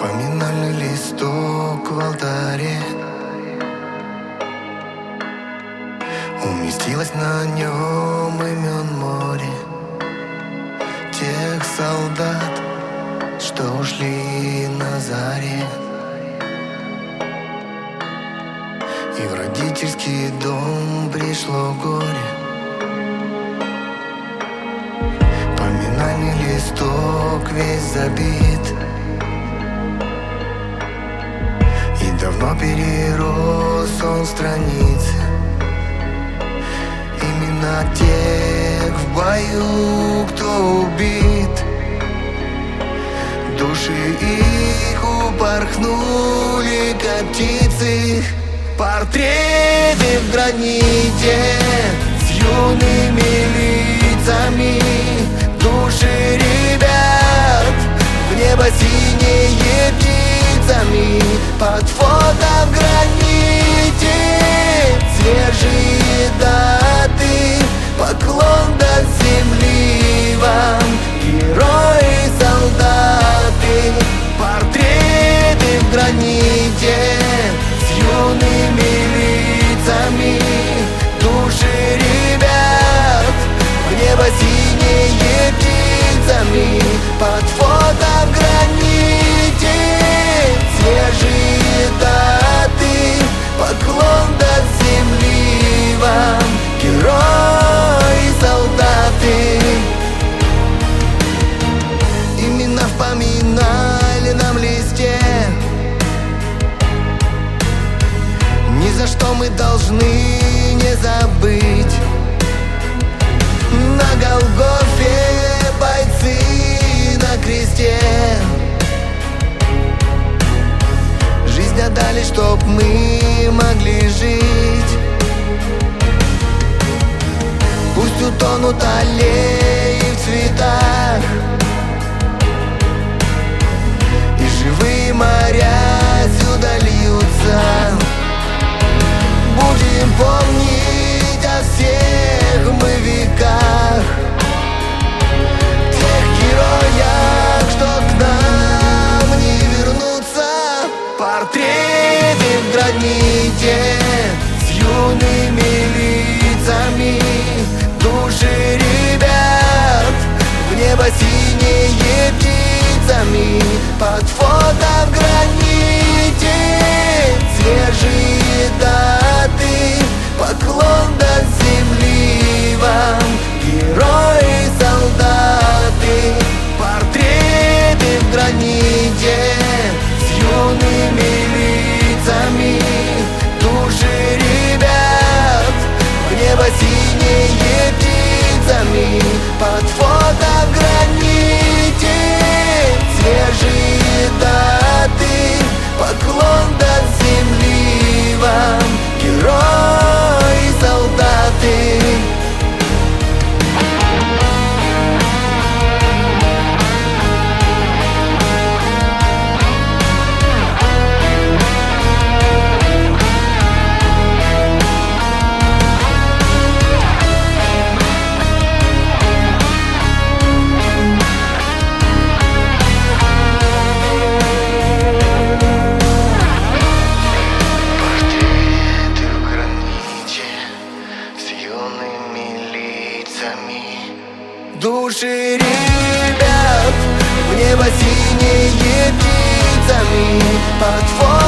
Поминальный листок в алтаре, уместилось на нем имен море тех солдат, что ушли на заре. И в родительский дом пришло горе. Поминальный листок весь забит и давно перерос он страницы. Имена тех в бою, кто убит, души их упорхнули, как птицы. Портреты в граните с юными лицами, души ребят в небо синие птицами. Под фото в граните свежие даты, поклон до земли вам, герои, солдаты. Портреты в граните с юными лицами, души ребят в небо синие птицами. Под фото в граните свежие даты, поклон до земли вам, герои, солдаты. Имена в поминальном листе, ни за что мы должны не забыть. На Голгофе бойцы на кресте жизнь отдали, чтоб мы могли жить. Пусть утонут аллеи в цветах и живые моря сюда льются. Будем помнить о всех мы веках, тех героях, что к нам не вернутся. Портреты в граните с юными лицами, души ребят в небо синие птицами. Под фото в граните свежие даты, поклон до земли вам, герои, солдаты. Портреты в граните с юными лицами, души ребят в небо синие птицами. Под фото в граните свежие даты, поклон до земли вам, герои, солдаты. Души ребят в небо синие птицами. Под